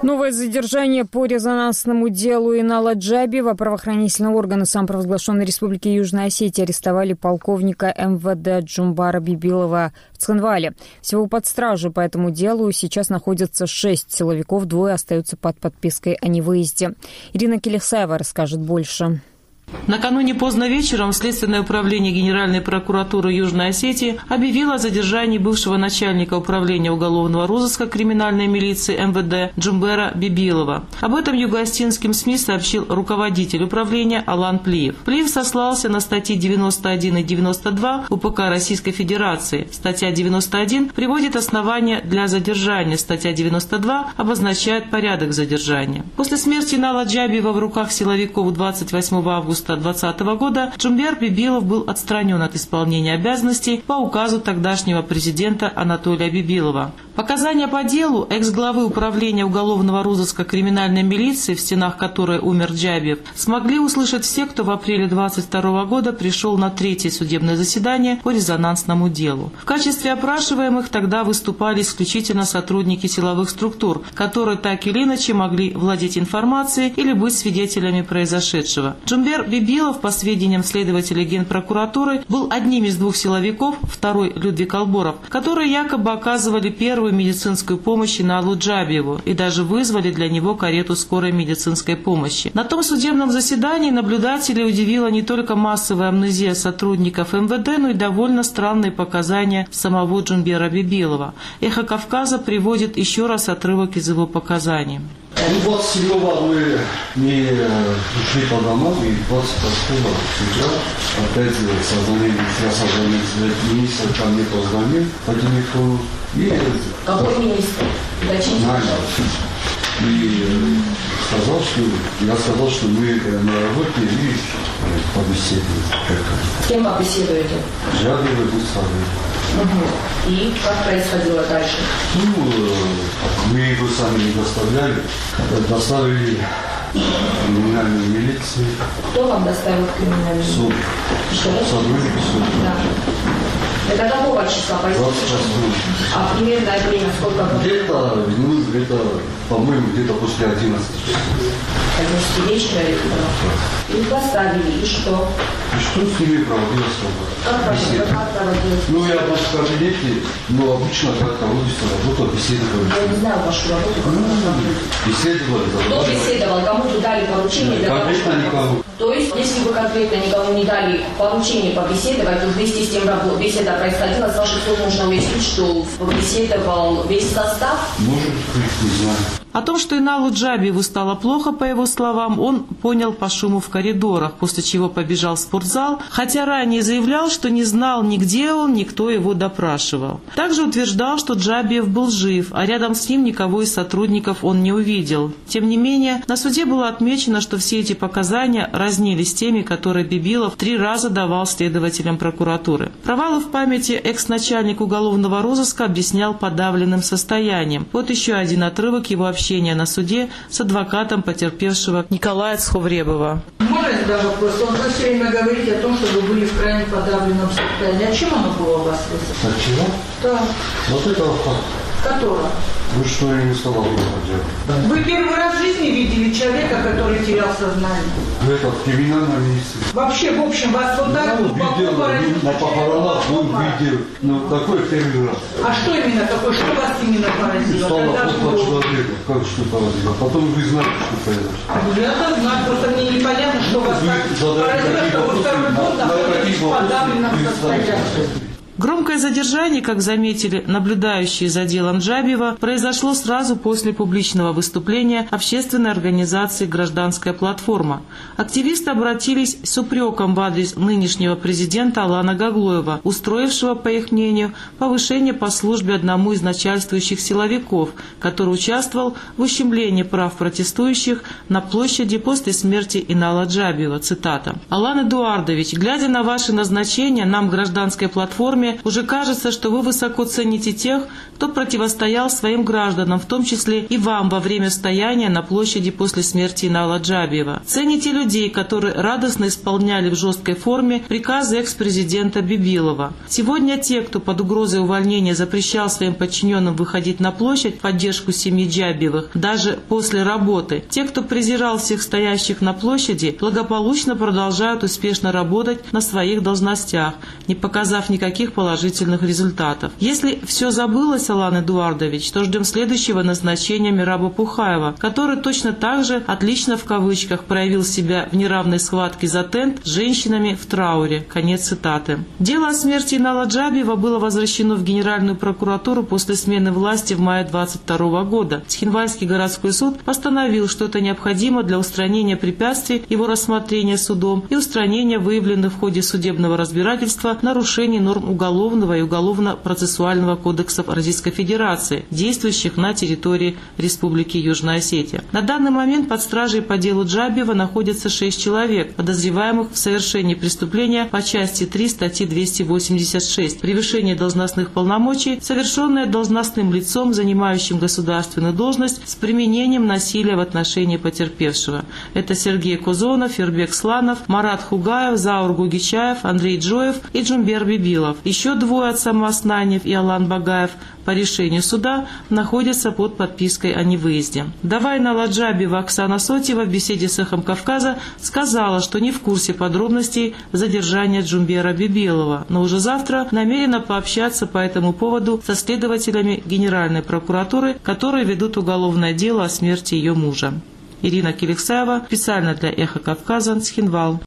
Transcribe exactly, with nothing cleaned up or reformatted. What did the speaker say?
Новое задержание по резонансному делу Инала Джабиева. Правоохранительные органы самопровозглашенной Республики Южная Осетия арестовали полковника эм вэ дэ Джумбара Бибилова в Цхинвале. Всего под стражей по этому делу сейчас находятся шесть силовиков, двое остаются под подпиской о невыезде. Ирина Келехсаева расскажет больше. Накануне поздно вечером Следственное управление Генеральной прокуратуры Южной Осетии объявило о задержании бывшего начальника управления уголовного розыска криминальной милиции эм вэ дэ Джумбера Бибилова. Об этом юго-осетинским СМИ сообщил руководитель управления Алан Плиев. Плиев сослался на статьи девяносто один и девяносто два у пэ ка Российской Федерации. Статья девяносто один приводит основания для задержания. Статья девяносто два обозначает порядок задержания. После смерти Инала Джабиева в руках силовиков двадцать восьмого августа две тысячи двадцатого года Джумбер Бибилов был отстранен от исполнения обязанностей по указу тогдашнего президента Анатолия Бибилова. Показания по делу экс-главы управления уголовного розыска криминальной милиции, в стенах которой умер Джабиев, смогли услышать все, кто в апреле двадцать второго года пришел на третье судебное заседание по резонансному делу. В качестве опрашиваемых тогда выступали исключительно сотрудники силовых структур, которые так или иначе могли владеть информацией или быть свидетелями произошедшего. Джумбер Бибилов, по сведениям следователей Генпрокуратуры, был одним из двух силовиков, второй Людвиг Алборов, которые якобы оказывали первую медицинскую помощь Иналу Джабиеву и даже вызвали для него карету скорой медицинской помощи. На том судебном заседании наблюдателей удивила не только массовая амнезия сотрудников эм вэ дэ, но и довольно странные показания самого Джумбера Бибилова. «Эхо Кавказа» приводит еще раз отрывок из его показаний. двадцать седьмого мы не ушли по домам, и двадцать восьмого сентября опять созвонили, я созвонил министр, ко мне позвонил по телефону. И какой министр? И сказал, что я сказал, что мы на работе и побеседуем. С кем побеседуете? Джабиевой Гусары. Угу. И как происходило дальше? Ну, мы его сами не доставляли. Доставили криминальную милицию. Кто вам доставил криминальную милицию? Суд. Сотрудники суда. Да. Это какого числа? А примерное время сколько? Где-то, ну, где-то, по-моему, где-то после одиннадцати часов. одиннадцати вечера или что? И доставили, и что? И что с ними проводилось? Как проводилось? Ну, я был в кабинете, но обычно как проводится работа, беседовали. Я не знаю вашу работу. Беседовали. Кто беседовал? Кому-то дали поручение? Конкретно никому. То есть, если вы конкретно никому не дали поручение побеседовать, то вместе с тем беседа происходила, с ваших слов можно уяснить, что побеседовал весь состав? Может быть, не знаю. О том, что Иналу Джабиеву стало плохо, по его словам, он понял по шуму в коридорах, после чего побежал в спортзал, хотя ранее заявлял, что не знал ни где он, ни кто его допрашивал. Также утверждал, что Джабиев был жив, а рядом с ним никого из сотрудников он не увидел. Тем не менее, на суде было отмечено, что все эти показания разнились с теми, которые Бибилов три раза давал следователям прокуратуры. Провалы в памяти экс-начальник уголовного розыска объяснял подавленным состоянием. Вот еще один отрывок его общения на суде с адвокатом потерпевшего Николая Цховребова. Можно я задам вопрос? Он все время говорит о том, что вы были в крайне подавленном состоянии. А чем оно было у вас вызвано? От чего? Да. Вот этого факта. Которого? Ну что я не сказал, что Вы первый раз в жизни видели человека, который терял сознание? Это криминальная милиция. Вообще, в общем, вас вот так ну, видел, на похоронах был, видел. Ну, такой первый раз. А что именно такое? Что вас именно поразило? Стало плохо человека. Как что поразило? Потом вы знаете, что произошло. Я знаю, просто мне непонятно, что вас так поразило, что вы второй год находитесь в подавленном состоянии. Громкое задержание, как заметили наблюдающие за делом Джабиева, произошло сразу после публичного выступления общественной организации «Гражданская платформа». Активисты обратились с упреком в адрес нынешнего президента Алана Гаглоева, устроившего, по их мнению, повышение по службе одному из начальствующих силовиков, который участвовал в ущемлении прав протестующих на площади после смерти Инала Джабиева. Цитата. «Алан Эдуардович, глядя на ваше назначение, нам, Гражданской платформе, время уже кажется, что вы высоко цените тех, кто противостоял своим гражданам, в том числе и вам во время стояния на площади после смерти Инала Джабиева. Цените людей, которые радостно исполняли в жесткой форме приказы экс-президента Бибилова. Сегодня те, кто под угрозой увольнения запрещал своим подчиненным выходить на площадь в поддержку семьи Джабиевых, даже после работы, те, кто презирал всех стоящих на площади, благополучно продолжают успешно работать на своих должностях, не показав никаких положительных результатов. Если все забылось, Алан Эдуардович, то ждем следующего назначения Мераба Пухаева, который точно так же отлично в кавычках проявил себя в неравной схватке за тент с женщинами в трауре. Конец цитаты. Дело о смерти Инала Джабиева было возвращено в Генеральную прокуратуру после смены власти в мае двадцать второго года. Цхинвальский городской суд постановил, что это необходимо для устранения препятствий его рассмотрения судом и устранения выявленных в ходе судебного разбирательства нарушений норм Уголовного и Уголовно-процессуального кодексов Российской Федерации, действующих на территории Республики Южная Осетия. На данный момент под стражей по делу Джабиева находятся шесть человек, подозреваемых в совершении преступления по части три статьи двести восемьдесят шесть «Превышение должностных полномочий», совершенное должностным лицом, занимающим государственную должность, с применением насилия в отношении потерпевшего. Это Сергей Кузонов, Фербек Сланов, Марат Хугаев, Заур Гугичаев, Андрей Джоев и Джумбер Бибилов. Еще двое Отсам Оснаниев и Алан Багаев по решению суда находятся под подпиской о невыезде. Вдова Инала Джабиева Оксана Сотьева в беседе с «Эхом Кавказа» сказала, что не в курсе подробностей задержания Джумбера Бибилова, но уже завтра намерена пообщаться по этому поводу со следователями Генеральной прокуратуры, которые ведут уголовное дело о смерти ее мужа. Ирина Киликсаева, специально для «Эха Кавказа», Цхинвал.